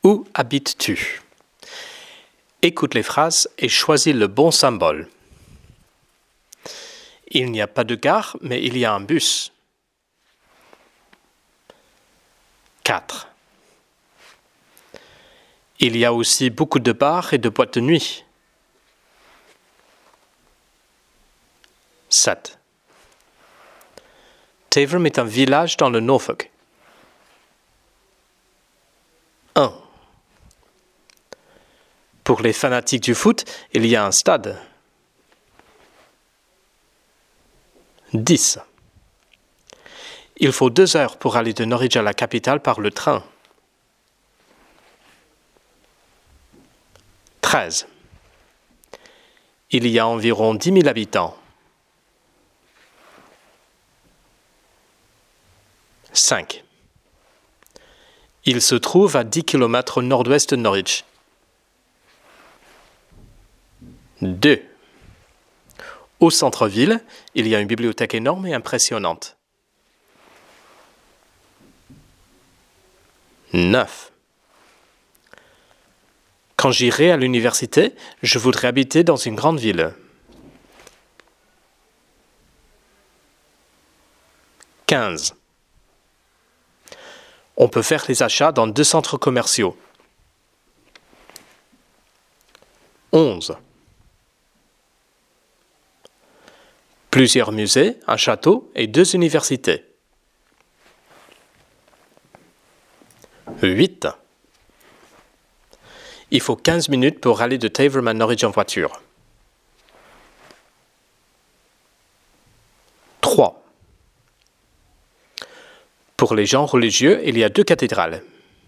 Où habites-tu? Écoute les phrases et choisis le bon symbole. Il n'y a pas de gare, mais il y a un bus. 4. Il y a aussi beaucoup de bars et de boîtes de nuit. 7. Taverham est un village dans le Norfolk. 1. Pour les fanatiques du foot, il y a un stade. 10. Il faut 2 heures pour aller de Norwich à la capitale par le train. 13. Il y a environ 10 000 habitants. 5. Il se trouve à 10 km au nord-ouest de Norwich. 2. Au centre-ville, il y a une bibliothèque énorme et impressionnante. 9. Quand j'irai à l'université, je voudrais habiter dans une grande ville. 15. On peut faire les achats dans 2 centres commerciaux. 11. Plusieurs musées, un château et 2 universités. 8. Il faut 15 minutes pour aller de Taverham à Norwich en voiture. 3. Pour les gens religieux, il y a 2 cathédrales.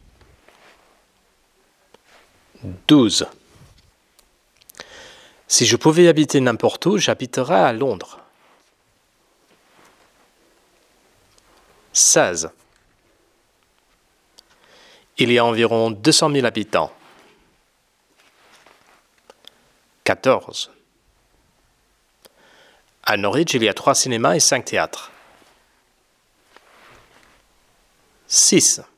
12. Si je pouvais habiter n'importe où, j'habiterais à Londres. 16. Il y a environ 200 000 habitants. 14. À Norwich, il y a 3 cinémas et 5 théâtres. 6.